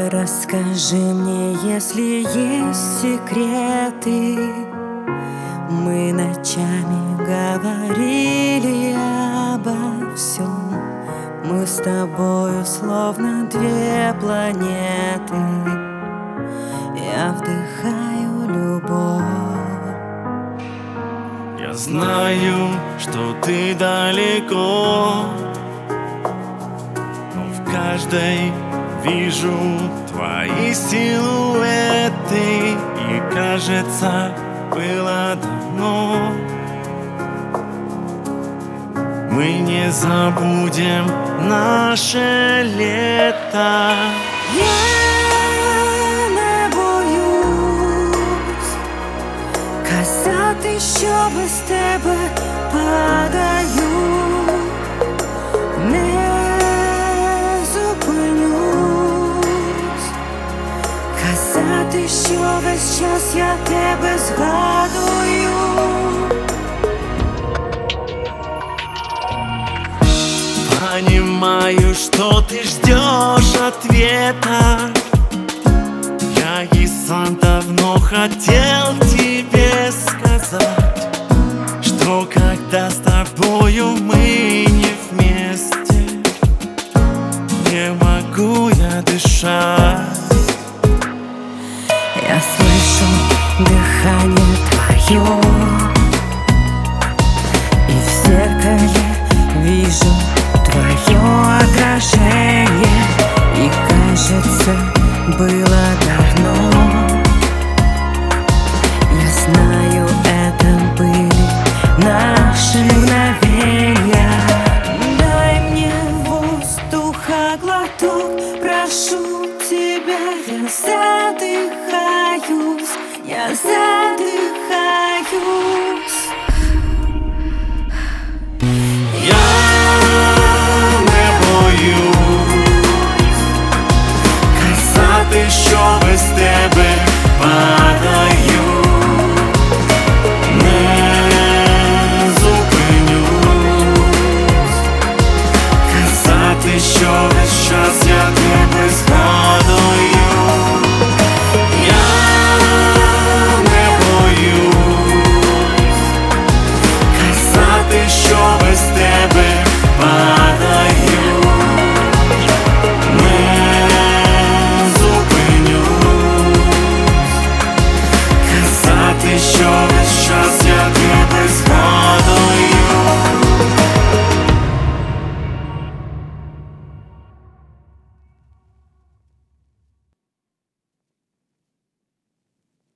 Расскажи мне, если есть секреты. Мы ночами говорили обо всем. Мы с тобою словно две планеты. Я вдыхаю любовь. Я знаю, что ты далеко, но в каждой вижу твои силуэты. И кажется, было давно. Мы не забудем наше лето. Я не боюсь казати, що без тебе падаю. Не зупинюсь казати, що весь час я тебе згадую. Понимаю, что ты ждешь ответа. Я и сам давно хотел тебе сказать, что когда с тобою мы не вместе, не могу я дышать. Я слышу дыхание твое, и в зеркале вижу твое отражение. И кажется, было давно. Я знаю, это были наши мгновения. Дай мне воздуха глоток, прошу тебя. Я задыхаюсь, я задыхаюсь.